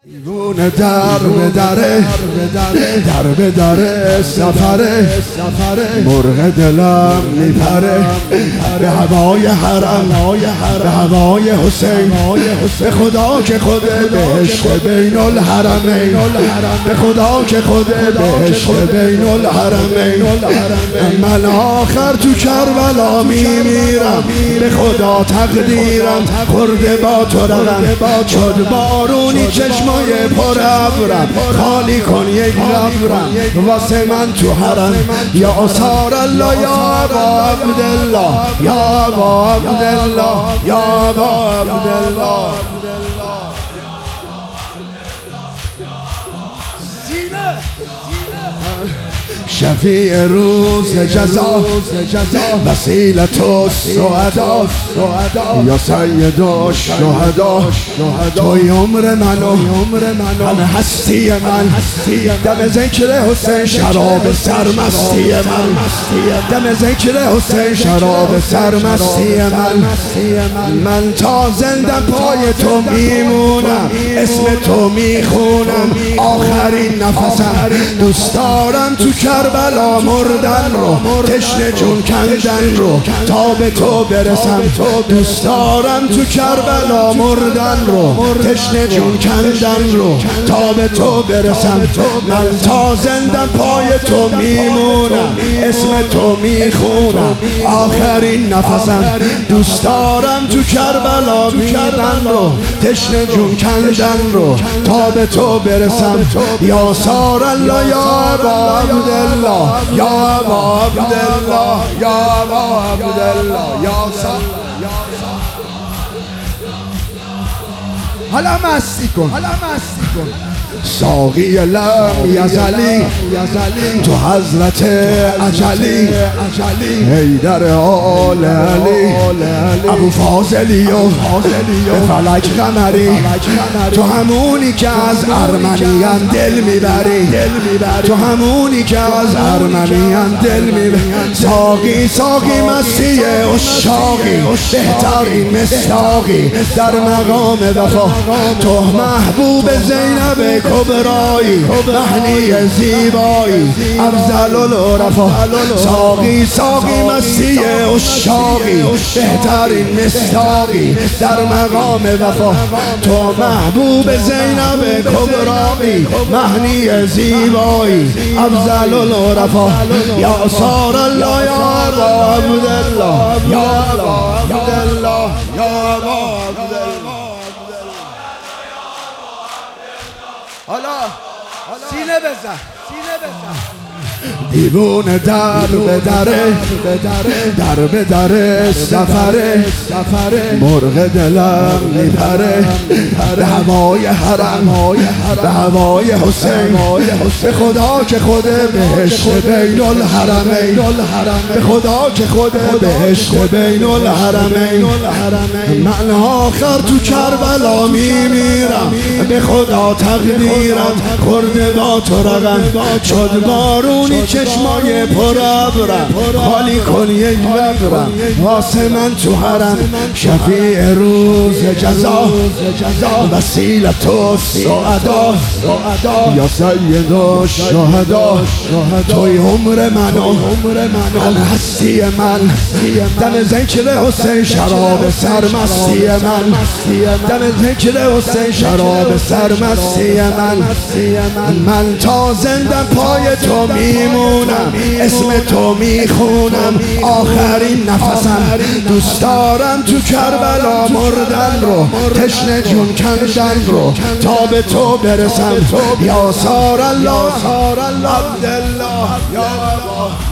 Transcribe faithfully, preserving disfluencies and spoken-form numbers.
دیوونه در به دره در به دره سفره مرغ دلم میپره به هوای حرم به هوای حسین به خدا که خود بهشت بین الحرمین به خدا که خود بهشت بین الحرمین من آخر تو کربلا میمیرم به خدا تقدیرم خورده با تو رقم شد بارونی چشم پر ابرم خالی کن یک قبرم واسه من تو حرم یا آثار الله یا ابا عبدالله یا ابا عبدالله یا ابا عبدالله شفیع روز جزا وسیلت السعدا یا سید الشهدا توی عمر منو همه هستی من دم ذکر حسین شراب سرمستی من دم ذکر حسین شراب سرمستی من من تا زنده پای تو میمونم اسم تو میخونم آخرین نفسم دوست دارم تو کربلا مردن رو تشنه جون کندن رو تا به تو برسم دوست دارم تو کربلا مردن رو تشنه جون کندن رو تا به تو برسم من تا زنده پای تو میمونم اسم تو میخونم آخرین نفسم دوست دارم تو کربلا مردن رو تشنه جون کندن رو تا به تو برسم یا سار الله یا ابا عبدالله یا ابا عبدالله یا ابا عبدالله یا سار حالا مستی کن حالا مستی کن ساقی لم یزلی تو حضرت اجلی حیدر آل علی ابو فاضلی و فلک قمری تو همونی که از ارمنیان دل میبری تو همونی که از ارمنیان دل میبری ساقی ساقی مستی عشاقی بهترین مصداقی در مقام وفا تو محبوب زینب کبرایی مهنی زیبایی افضل العرفا ساقی ساقی مستی عشاقی بهترین مصداقی در مقام وفا تو محبوب زینب کبرایی مهنی زیبایی افضل العرفا یا سار الله یا ابا عبدالله یا ابا عبدالله یا ابا عبدالله حالا سینه بزن سینه بزن دیوونه در به دره در به دره سفره مرغ دلم میپره به هوای حرم به هوای حسین به خدا که خود بهشت بین الحرمین به خدا که خود بهشت بین الحرمین من آخر تو کربلا میمیرم به خدا تقدیرم خورده با تو رقم شد بارونی چشمای پر ابرم خالی کن یک قبرم واسه من تو حرم شفیع روز جزا وسیلت السعدا یا سید الشهدا توی عمر منو همه هستی من دم ذکر حسین شراب سرمستی من دم ذکر حسین شراب سرمستی من من تا زنده پای تو میمونم اسم تو میخونم آخرین نفسم دوست دارم تو کربلا مردن رو تشنه جون کندن رو تا به تو برسم یا سار الله عبدالله یا